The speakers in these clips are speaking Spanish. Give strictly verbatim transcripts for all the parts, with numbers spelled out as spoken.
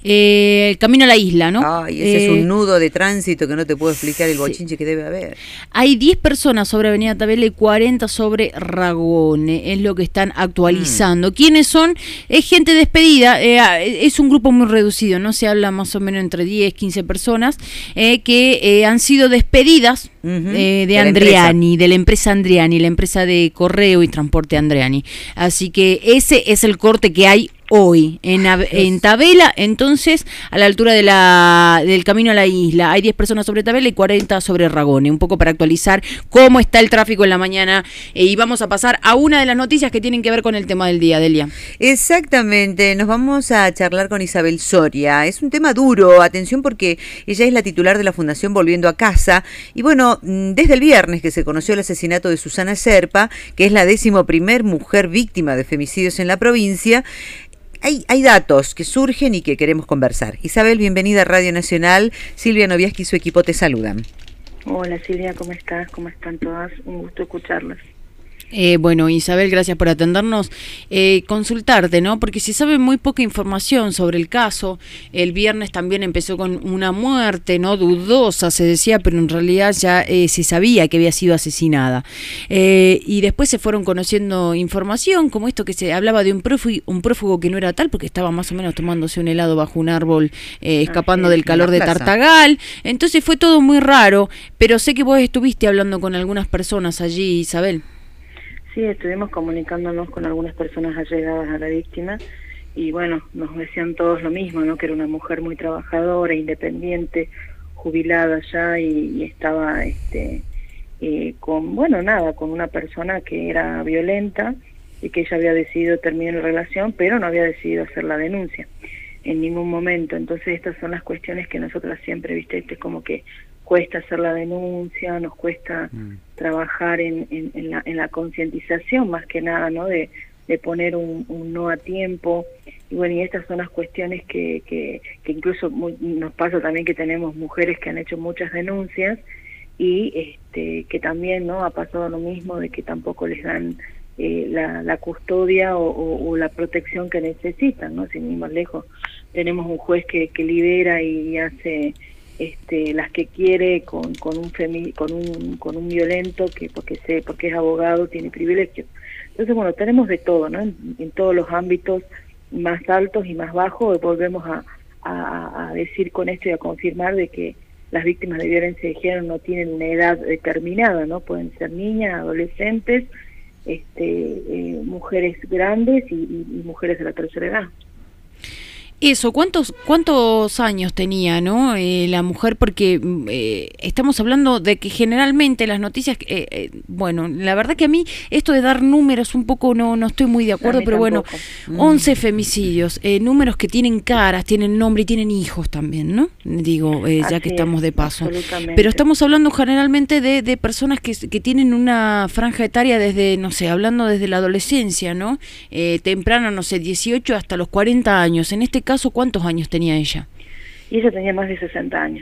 Eh, el camino a la isla, ¿no? Ay, ese eh, es un nudo de tránsito que no te puedo explicar el sí. bochinche que debe haber. Hay diez personas sobre Avenida Tabela y cuarenta sobre Ragone, es lo que están actualizando. Mm. ¿Quiénes son? Es gente despedida, eh, es un grupo muy reducido, no se habla más o menos entre diez, quince personas eh, que eh, han sido despedidas uh-huh. eh, de, de Andriani, de la empresa Andriani, la empresa de correo y transporte Andriani. Así que ese es el corte que hay hoy en, en Tabela, entonces a la altura de la del camino a la isla. Hay diez personas sobre Tabela y cuarenta sobre Ragone, un poco para actualizar cómo está el tráfico en la mañana, eh, y vamos a pasar a una de las noticias que tienen que ver con el tema del día, Delia. Exactamente, nos vamos a charlar con Isabel Soria. Es un tema duro, atención, porque ella es la titular de la Fundación Volviendo a Casa, y bueno, desde el viernes que se conoció el asesinato de Susana Serpa, que es la décimo primer mujer víctima de femicidios en la provincia, Hay, hay datos que surgen y que queremos conversar. Isabel, bienvenida a Radio Nacional. Silvia Noviaski y su equipo te saludan. Hola Silvia, ¿cómo estás? ¿Cómo están todas? Un gusto escucharlas. Eh, bueno, Isabel, gracias por atendernos. Eh, consultarte, ¿no? Porque se sabe muy poca información sobre el caso. El viernes también empezó con una muerte, ¿no? Dudosa, se decía, pero en realidad ya eh, se sabía que había sido asesinada. Eh, y después se fueron conociendo información, como esto que se hablaba de un prófugo, un prófugo que no era tal, porque estaba más o menos tomándose un helado bajo un árbol, eh, escapando ah, sí, del calor de Tartagal. Entonces fue todo muy raro, pero sé que vos estuviste hablando con algunas personas allí, Isabel. Sí, estuvimos comunicándonos con algunas personas allegadas a la víctima y bueno, nos decían todos lo mismo, ¿no? Que era una mujer muy trabajadora, independiente, jubilada ya y, y estaba este eh, con, bueno, nada, con una persona que era violenta y que ella había decidido terminar la relación, pero no había decidido hacer la denuncia en ningún momento. Entonces estas son las cuestiones que nosotras siempre, viste, es como que cuesta hacer la denuncia, nos cuesta mm. trabajar en, en, en la, en la concientización más que nada, ¿no? De, de poner un, un no a tiempo. Y bueno, y estas son las cuestiones que, que, que incluso muy, nos pasa también que tenemos mujeres que han hecho muchas denuncias y este que también, ¿no? Ha pasado lo mismo de que tampoco les dan eh, la, la custodia o, o, o la protección que necesitan, ¿no? Sin ir más lejos, tenemos un juez que, que libera y hace Este, las que quiere con, con un femi, con un con un violento que porque se porque es abogado tiene privilegios. Entonces bueno, tenemos de todo, ¿no? En, en todos los ámbitos más altos y más bajos. Volvemos a, a, a decir con esto y a confirmar de que las víctimas de violencia de género no tienen una edad determinada, ¿no? Pueden ser niñas, adolescentes, este, eh, mujeres grandes y, y, y mujeres de la tercera edad. Eso, ¿cuántos cuántos años tenía, no, eh, la mujer? Porque eh, estamos hablando de que generalmente las noticias, eh, eh, bueno, la verdad que a mí esto de dar números un poco no no estoy muy de acuerdo, pero tampoco. Bueno, once femicidios, eh, números que tienen caras, tienen nombre y tienen hijos también, ¿no? Digo, eh, ya que estamos de paso. Pero estamos hablando generalmente de, de personas que, que tienen una franja etaria desde, no sé, hablando desde la adolescencia, ¿no? Eh, temprano, no sé, dieciocho hasta los cuarenta años. En este caso, ¿cuántos años tenía ella? Y ella tenía más de sesenta años.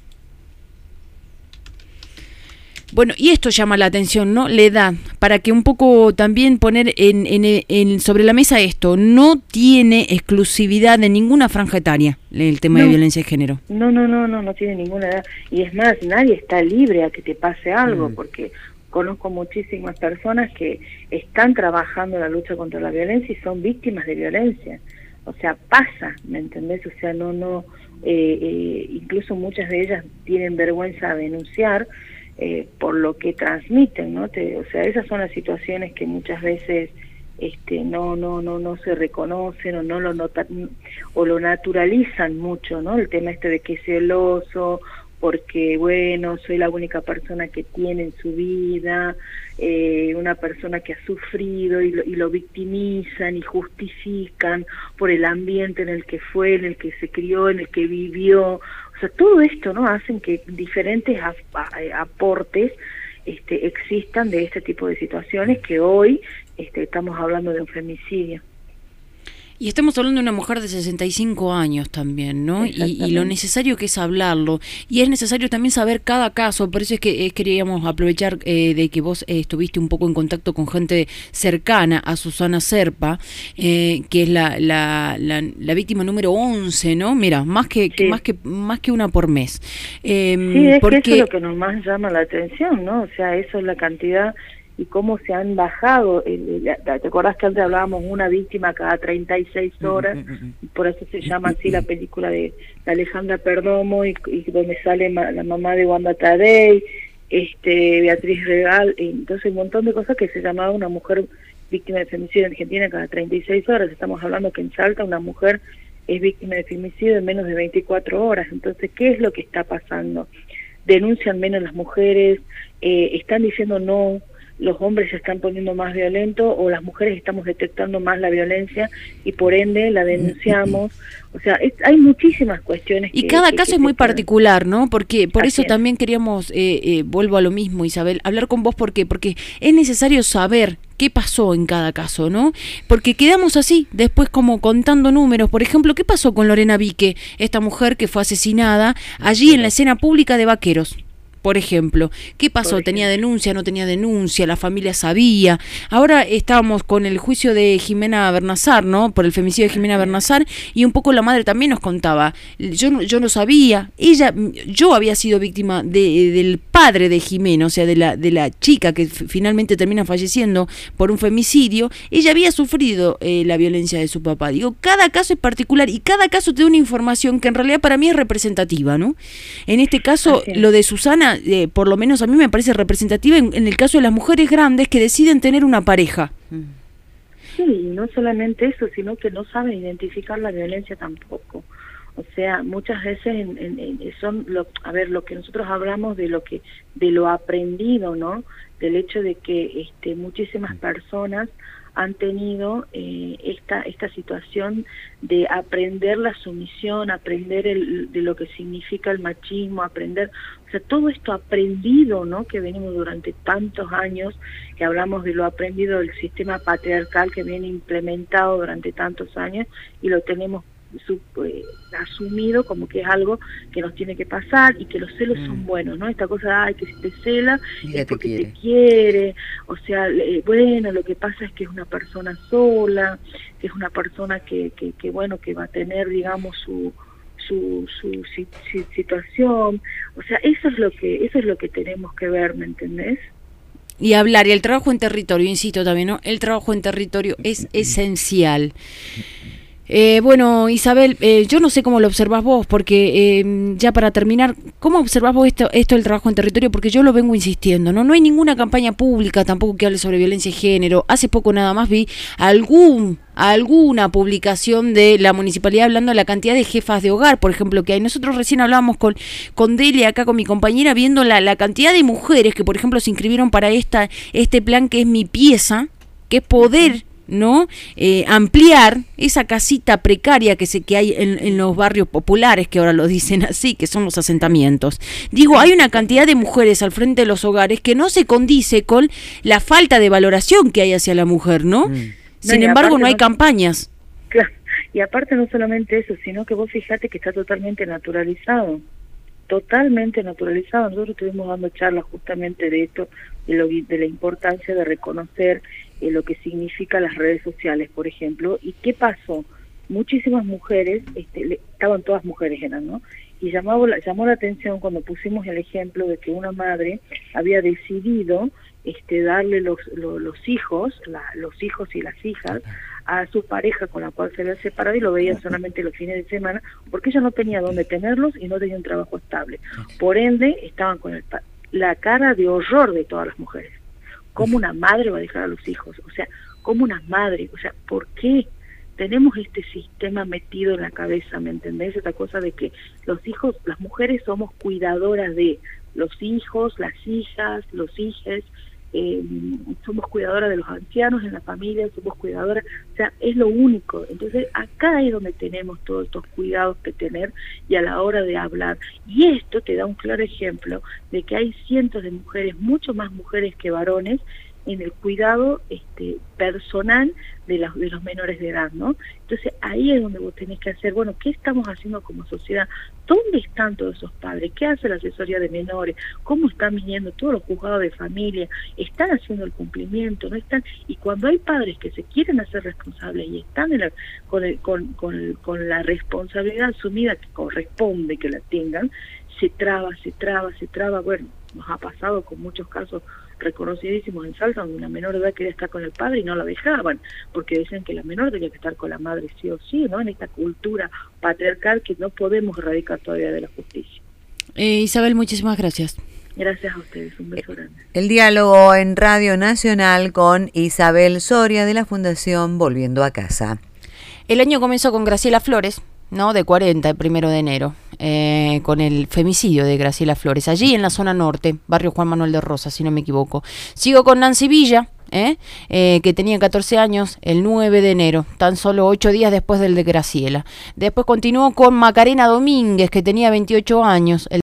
Bueno, y esto llama la atención, ¿no? La edad, para que un poco también poner en, en, en sobre la mesa esto, no tiene exclusividad de ninguna franja etaria el tema no, de violencia de género. No, no, no, no, no tiene ninguna edad. Y es más, nadie está libre a que te pase algo, mm. porque conozco muchísimas personas que están trabajando en la lucha contra la violencia y son víctimas de violencia. O sea, pasa, ¿me entendés? O sea, no, no, eh, eh, incluso muchas de ellas tienen vergüenza de denunciar eh, por lo que transmiten, ¿no? Te, o sea, esas son las situaciones que muchas veces este, no, no, no, no se reconocen o no lo nota, o lo naturalizan mucho, ¿no? El tema este de que es celoso, porque bueno, soy la única persona que tiene en su vida, eh, una persona que ha sufrido y lo, y lo victimizan y justifican por el ambiente en el que fue, en el que se crió, en el que vivió. O sea, todo esto, ¿no? Hacen que diferentes ap aportes este, existan de este tipo de situaciones que hoy este, estamos hablando de un femicidio. Y estamos hablando de una mujer de sesenta y cinco años también, ¿no? Y, y lo necesario que es hablarlo. Y es necesario también saber cada caso. Por eso es que eh, queríamos aprovechar eh, de que vos eh, estuviste un poco en contacto con gente cercana a Susana Serpa, eh, que es la, la, la, la víctima número once, ¿no? Mira, más que, sí. que más que más que una por mes. Eh, sí, es porque... que eso es lo que nos más llama la atención, ¿no? O sea, eso es la cantidad y cómo se han bajado. ¿Te acordás que antes hablábamos una víctima cada treinta y seis horas? Y por eso se llama así la película de, de Alejandra Perdomo, y, y donde sale ma, la mamá de Wanda Tadei, este, Beatriz Regal, y entonces un montón de cosas que se llamaba una mujer víctima de femicidio en Argentina cada treinta y seis horas. Estamos hablando que en Salta una mujer es víctima de femicidio en menos de veinticuatro horas. Entonces, ¿qué es lo que está pasando? Denuncian menos las mujeres, eh, están diciendo no, los hombres se están poniendo más violentos, o las mujeres estamos detectando más la violencia y por ende la denunciamos. O sea, es, hay muchísimas cuestiones. Y que, cada que, caso que es muy quedan. particular, ¿no? Porque por Así eso es. también queríamos, eh, eh, vuelvo a lo mismo, Isabel, hablar con vos. ¿Por qué? Porque es necesario saber qué pasó en cada caso, ¿no? Porque quedamos así, después como contando números. Por ejemplo, ¿qué pasó con Lorena Vique, esta mujer que fue asesinada allí en la escena pública de Vaqueros? Por ejemplo, ¿qué pasó? ¿Tenía denuncia, no tenía denuncia? ¿La familia sabía? Ahora estábamos con el juicio de Jimena Bernasar, ¿no? Por el femicidio de Jimena Bernasar, y un poco la madre también nos contaba. Yo, yo no sabía, ella, yo había sido víctima de, del padre de Jimena, o sea, de la, de la chica que f- finalmente termina falleciendo por un femicidio. Ella había sufrido eh, la violencia de su papá. Digo, cada caso es particular y cada caso te da una información que en realidad para mí es representativa, ¿no? En este caso, lo de Susana, Eh, por lo menos a mí me parece representativa en, en el caso de las mujeres grandes que deciden tener una pareja. Sí, y no solamente eso, sino que no saben identificar la violencia tampoco. O sea, muchas veces en, en, en son, lo, a ver, lo que nosotros hablamos de lo que, de lo aprendido, ¿no? Del hecho de que este, muchísimas personas han tenido eh, esta esta situación de aprender la sumisión, aprender el, de lo que significa el machismo, aprender, o sea, todo esto aprendido, ¿no? Que venimos durante tantos años, que hablamos de lo aprendido del sistema patriarcal que viene implementado durante tantos años y lo tenemos Su, eh, asumido como que es algo que nos tiene que pasar y que los celos mm. son buenos, ¿no? Esta cosa, ay, que si te cela ya es porque te quiere. te quiere, o sea, eh, bueno, lo que pasa es que es una persona sola, que es una persona que, que, que bueno, que va a tener, digamos, su su, su, su, su situación, o sea, eso es lo que eso es lo que tenemos que ver, ¿me entendés? Y hablar, y el trabajo en territorio, insisto también, ¿no? El trabajo en territorio es esencial. Eh, bueno, Isabel, eh, yo no sé cómo lo observás vos, porque eh, ya para terminar, ¿cómo observás vos esto, esto del trabajo en territorio? Porque yo lo vengo insistiendo, ¿no? No hay ninguna campaña pública tampoco que hable sobre violencia de género. Hace poco nada más vi algún alguna publicación de la municipalidad hablando de la cantidad de jefas de hogar, por ejemplo, que hay. Nosotros recién hablábamos con, con Delia, acá con mi compañera, viendo la, la cantidad de mujeres que, por ejemplo, se inscribieron para esta este plan que es Mi Pieza, que es poder... ¿no? Eh, ampliar esa casita precaria que se que hay en, en los barrios populares, que ahora lo dicen así, que son los asentamientos. Digo, hay una cantidad de mujeres al frente de los hogares que no se condice con la falta de valoración que hay hacia la mujer, ¿no? Mm. Sin no, embargo, no hay no, campañas. Claro, y aparte no solamente eso, sino que vos fijate que está totalmente naturalizado. Totalmente naturalizado. Nosotros estuvimos dando charlas justamente de esto, de, lo, de la importancia de reconocer eh, lo que significa las redes sociales, por ejemplo. ¿Y qué pasó? Muchísimas mujeres, este, le, estaban todas mujeres eran, ¿no? Y llamó la, llamó la atención cuando pusimos el ejemplo de que una madre había decidido este, darle los, los, los hijos, la, los hijos y las hijas, a su pareja con la cual se había separado y lo veían solamente los fines de semana, porque ella no tenía dónde tenerlos y no tenía un trabajo estable. Por ende, estaban con el, la cara de horror de todas las mujeres. ¿Cómo una madre va a dejar a los hijos? O sea, ¿cómo una madre? O sea, ¿por qué tenemos este sistema metido en la cabeza? ¿Me entendés? Esta cosa de que los hijos, las mujeres somos cuidadoras de los hijos, las hijas, los hijes, Eh, somos cuidadoras de los ancianos en la familia, somos cuidadoras, o sea, es lo único. Entonces acá es donde tenemos todos estos cuidados que tener y a la hora de hablar, y esto te da un claro ejemplo de que hay cientos de mujeres, mucho más mujeres que varones, en el cuidado este, personal de los, de los menores de edad, ¿no? Entonces ahí es donde vos tenés que hacer, bueno, ¿qué estamos haciendo como sociedad? ¿Dónde están todos esos padres? ¿Qué hace la asesoría de menores? ¿Cómo están viniendo todos los juzgados de familia? ¿Están haciendo el cumplimiento? ¿No están? Y cuando hay padres que se quieren hacer responsables y están en la, con, el, con, con, con la responsabilidad asumida que corresponde que la tengan, se traba, se traba, se traba, bueno, nos ha pasado con muchos casos reconocidísimos en Salta, donde una menor de edad quería estar con el padre y no la dejaban, porque decían que la menor tenía que estar con la madre sí o sí, ¿no? En esta cultura patriarcal que no podemos erradicar todavía de la justicia. Eh, Isabel, muchísimas gracias. Gracias a ustedes, un beso grande. El diálogo en Radio Nacional con Isabel Soria de la Fundación Volviendo a Casa. El año comenzó con Graciela Flores, ¿no? De cuarenta, el primero de enero, eh, con el femicidio de Graciela Flores, allí en la zona norte, barrio Juan Manuel de Rosas, si no me equivoco. Sigo con Nancy Villa, ¿eh? Eh, que tenía catorce años, el nueve de enero, tan solo ocho días después del de Graciela. Después continuó con Macarena Domínguez, que tenía veintiocho años, el